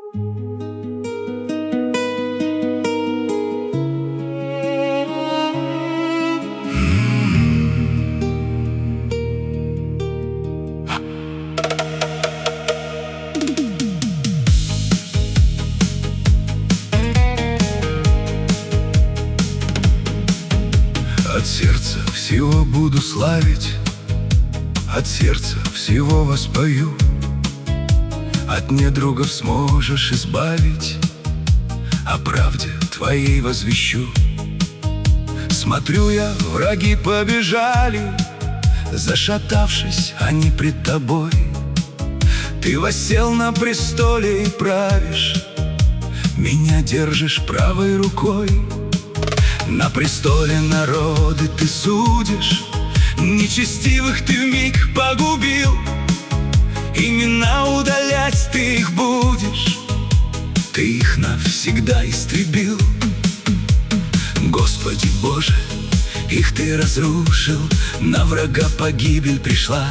От сердца всего буду славить, от сердца всего воспою. От недругов сможешь избавить, о правде твоей возвещу. Смотрю я, враги побежали, зашатавшись они пред тобой. Ты воссел на престоле и правишь, меня держишь правой рукой. На престоле народы ты судишь, нечестивых ты вмиг погубил. Имена удалять ты их будешь, ты их навсегда истребил. Господи Боже, их ты разрушил, на врага погибель пришла.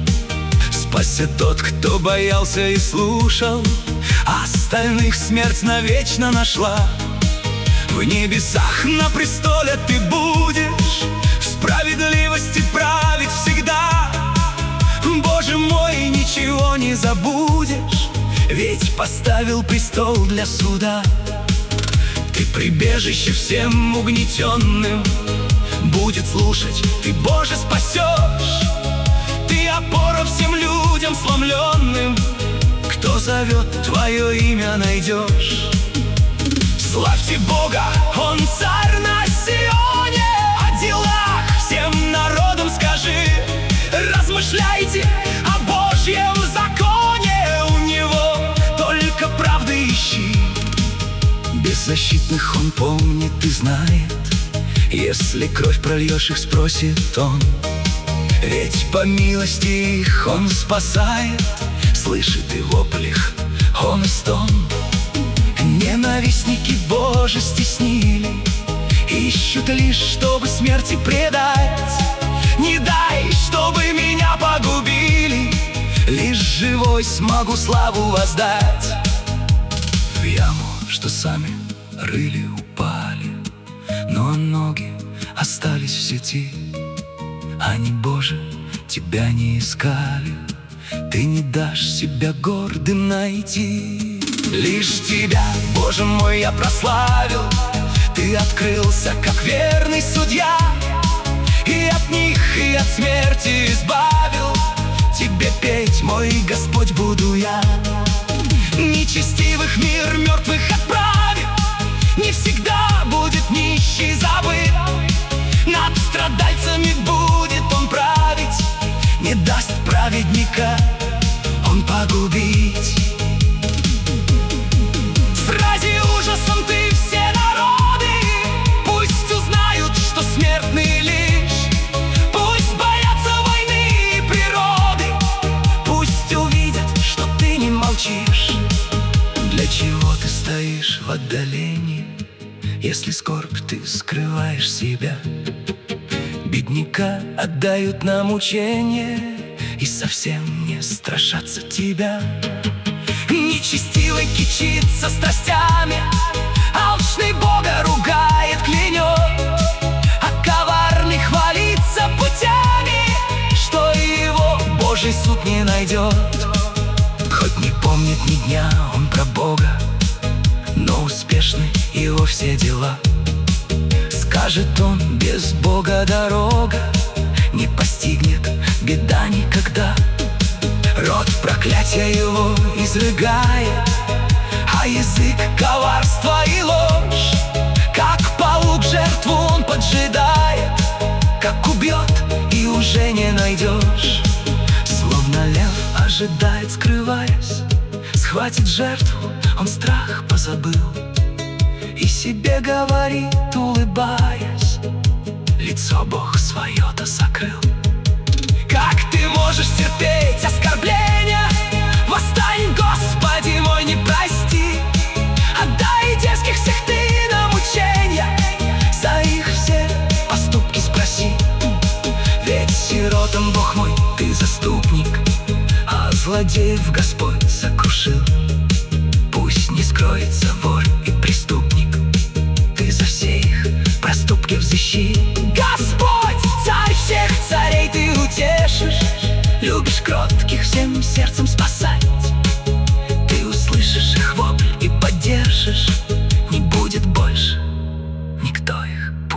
Спасся тот, кто боялся и слушал, а остальных смерть навечно нашла. В небесах на престоле ты будешь, в справедливости править всегда. Боже мой, ничего не забудешь, ведь поставил престол для суда. Ты прибежище всем угнетенным, будет слушать, ты, Боже, спасешь. Ты опора всем людям сломленным, кто зовет, твое имя найдешь. Славьте Бога, Он царь на Сионе, о делах всем народам скажи. Размышляйте о Божьем законе, у Него только правды ищи. Беззащитных Он помнит и знает, если кровь прольешь, их спросит Он. Ведь по милости их Он спасает, слышит и вопль их Он и стон. Ненавистники Божьи стеснили, ищут лишь, чтобы смерти предать. Не дай, чтобы меня погубили, лишь живой смогу славу воздать. В яму, что сами рыли, упали, но ноги остались в сети. Они, Боже, Тебя не искали, Ты не дашь себя гордым найти. Лишь Тебя, Боже мой, я прославил, Ты открылся, как верный судья, и от них, и от смерти избавил. Тебе петь, мой Господь, буду я. Нечестивых мир мертвых отправит, не всегда будет нищий забыт. Над страдальцами будет Он править, не даст праведника Он погубить. Срази ужасом ты все народы, пусть узнают, что смертные лишь. Пусть боятся войны и природы, пусть увидят, что ты не молчишь. Для чего ты стоишь в отдалении, если скорбь ты скрываешь себя? Бедняка отдают на мучение и совсем не страшатся тебя. Нечестивый кичится страстями, алчный Бога ругает, клянет, а коварный хвалится путями, что его Божий суд не найдет. Хоть не помнит ни дня он про Бога, но успешны его все дела. Скажет он, без Бога дорога не постигнет беда никогда. Рот проклятия его изрыгает, а язык коварства и ложь. Как паук жертву он поджидает, как убьет и уже не найдешь. Словно лев ожидает, скрываясь, схватит жертву, он страх позабыл и себе говорит, улыбаясь, лицо Бог свое-то сокрыл. Как ты можешь терпеть оскорбления? Восстань, Господи мой, не прости. Отдай дерзких всех ты на мучения, за их все поступки спроси. Ведь сиротам, Бог мой, ты заступник, а злодеев Господь сокрушил. Пусть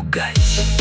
пугать.